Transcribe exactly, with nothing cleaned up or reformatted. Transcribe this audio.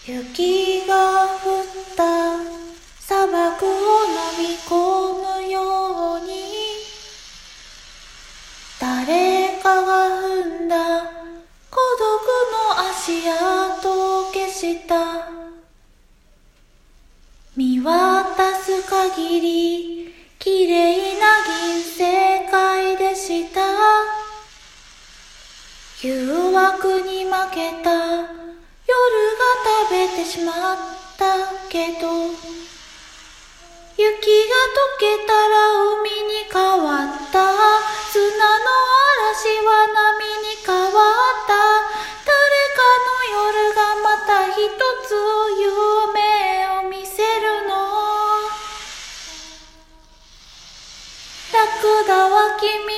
雪が降った砂漠を飲み込むように、誰かが踏んだ孤独の足跡を消した。見渡す限り綺麗な銀世界でした。誘惑に負けた夜が食べてしまったけど、雪が溶けたら海に変わった。砂の嵐は波に変わった。誰かの夜がまた一つ夢を見せるの。ラクダは君